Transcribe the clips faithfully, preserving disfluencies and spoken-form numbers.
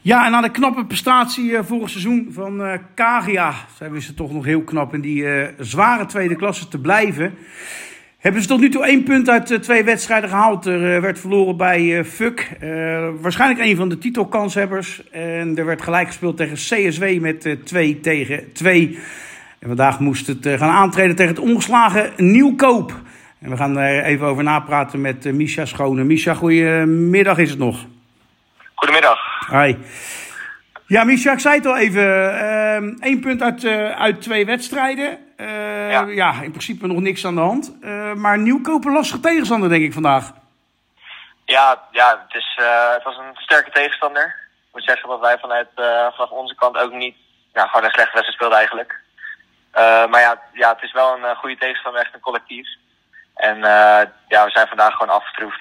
Ja, en na de knappe prestatie uh, vorig seizoen van uh, Kagia, zijn we ze toch nog heel knap in die uh, zware tweede klasse te blijven. Hebben ze tot nu toe één punt uit uh, twee wedstrijden gehaald. Er uh, werd verloren bij uh, F U C. Uh, waarschijnlijk een van de titelkanshebbers. En er werd gelijk gespeeld tegen C S W met uh, twee tegen twee. En vandaag moest het uh, gaan aantreden tegen het ongeslagen Nieuwkoop. En we gaan er even over napraten met uh, Misha Schone. Misha, goedemiddag is het nog. Goedemiddag. Hi. Ja, Misha, ik zei het al even. Uh, één punt uit, uh, uit twee wedstrijden. Uh, ja. ja, in principe nog niks aan de hand. Uh, maar Nieuwkoop een lastige tegenstander, denk ik, vandaag. Ja, ja het, is, uh, het was een sterke tegenstander. Ik moet zeggen dat wij vanuit, uh, vanaf onze kant ook niet nou, gewoon een slechte wedstrijd speelden eigenlijk. Uh, maar ja, ja, het is wel een uh, goede tegenstander, echt een collectief. En uh, ja, we zijn vandaag gewoon afgetroefd.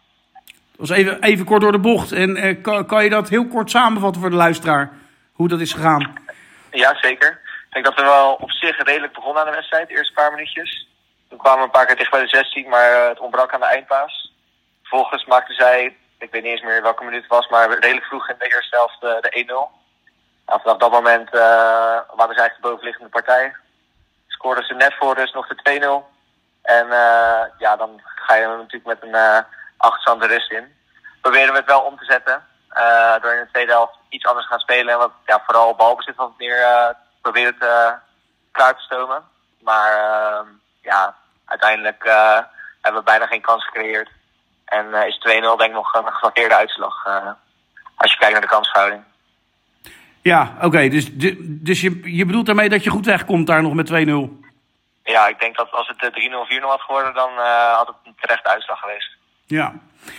Dat was even, even kort door de bocht. En uh, kan, kan je dat heel kort samenvatten voor de luisteraar? Hoe dat is gegaan? Ja, zeker. Ik denk dat we wel op zich redelijk begonnen aan de wedstrijd. De eerste paar minuutjes. Toen kwamen we een paar keer dicht bij de zestien, maar uh, het ontbrak aan de eindpaas. Vervolgens maakten zij, ik weet niet eens meer welke minuut het was, maar redelijk vroeg in de eerste helft uh, de één nul. Nou, vanaf dat moment uh, waren ze eigenlijk de bovenliggende partij. Scoorden ze net voor dus nog de twee nul. En uh, ja, dan ga je natuurlijk met een uh, achterstand de rust in. Proberen we het wel om te zetten. Uh, door in de tweede helft iets anders te gaan spelen. En wat, ja, vooral balbezit wat meer uh, proberen te klaar te stomen. Maar uh, ja, uiteindelijk uh, hebben we bijna geen kans gecreëerd. En uh, is twee nul denk ik nog een geflatteerde uitslag. Uh, als je kijkt naar de kansverhouding. Ja, oké. Okay, dus dus je, je bedoelt daarmee dat je goed wegkomt daar nog met twee nul? Ja, ik denk dat als het drie nul, vier nul had geworden, dan uh, had het een terechte uitslag geweest. Ja.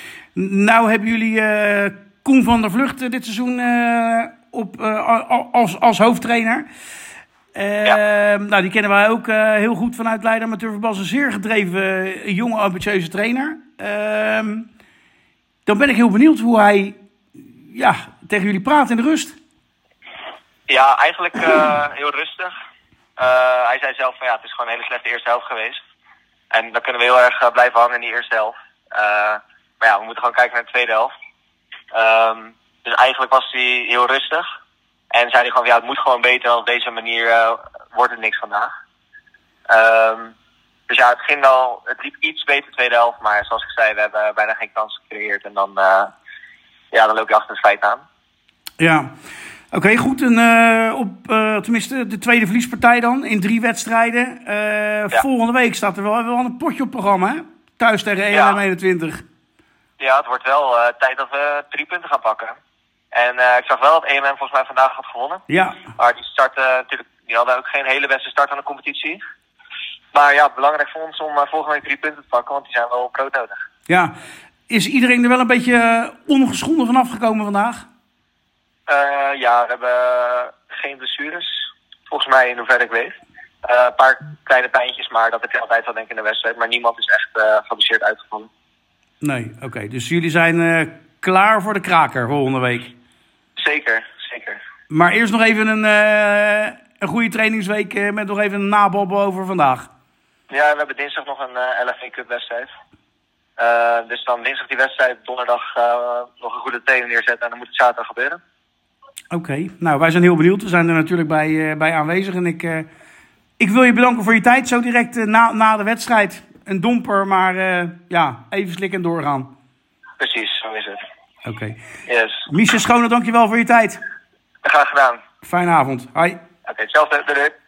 Nou hebben jullie uh, Koen van der Vlucht uh, dit seizoen uh, op, uh, als, als hoofdtrainer. Uh, ja. Nou, die kennen wij ook uh, heel goed vanuit Leiden Amateurvoetbal. Een zeer gedreven, uh, jonge, ambitieuze trainer. Uh, dan ben ik heel benieuwd hoe hij ja, tegen jullie praat in de rust. Ja, eigenlijk uh, heel rustig. Uh, hij zei zelf van ja, het is gewoon een hele slechte eerste helft geweest. En dan kunnen we heel erg uh, blijven hangen in die eerste helft. Uh, maar ja, we moeten gewoon kijken naar de tweede helft. Um, dus eigenlijk was hij heel rustig. En zei hij gewoon van ja, het moet gewoon beter. Op deze manier uh, wordt het niks vandaag. Um, dus ja, het ging wel, het liep iets beter de tweede helft. Maar zoals ik zei, we hebben bijna geen kans gecreëerd. En dan, uh, ja, dan loop je achter het feit aan. Ja. Oké, okay, goed. En, uh, op, uh, tenminste, de tweede verliespartij dan in drie wedstrijden. Uh, ja. Volgende week staat er wel, wel een potje op programma, hè? Thuis tegen E L M eenentwintig. Ja, het wordt wel uh, tijd dat we drie punten gaan pakken. En uh, ik zag wel dat E L M volgens mij vandaag had gewonnen. Ja. Maar die starten natuurlijk, die hadden ook geen hele beste start aan de competitie. Maar ja, belangrijk voor ons om uh, volgende week drie punten te pakken, want die zijn wel broodnodig. Ja. Is iedereen er wel een beetje uh, ongeschonden van afgekomen vandaag? Uh, ja, we hebben geen blessures. Volgens mij, in hoeverre ik weet. Uh, een paar kleine pijntjes, maar dat heb je altijd wel denk ik in de wedstrijd. Maar niemand is echt uh, geblesseerd uitgevallen. Nee, oké. Okay. Dus jullie zijn uh, klaar voor de kraker volgende week? Zeker, zeker. Maar eerst nog even een, uh, een goede trainingsweek uh, met nog even een nababbel over vandaag. Ja, we hebben dinsdag nog een uh, L F A Cup wedstrijd. Uh, dus dan dinsdag die wedstrijd, donderdag uh, nog een goede training neerzetten en dan moet het zaterdag gebeuren. Oké, okay. Nou wij zijn heel benieuwd. We zijn er natuurlijk bij, uh, bij aanwezig. En ik, uh, ik wil je bedanken voor je tijd. Zo direct uh, na, na de wedstrijd. Een domper, maar uh, ja, even slikken en doorgaan. Precies, zo is het. Oké. Okay. Yes. Misha Schone, dankjewel voor je tijd. Graag gedaan. Fijne avond. Hoi. Oké, okay, hetzelfde. Doei.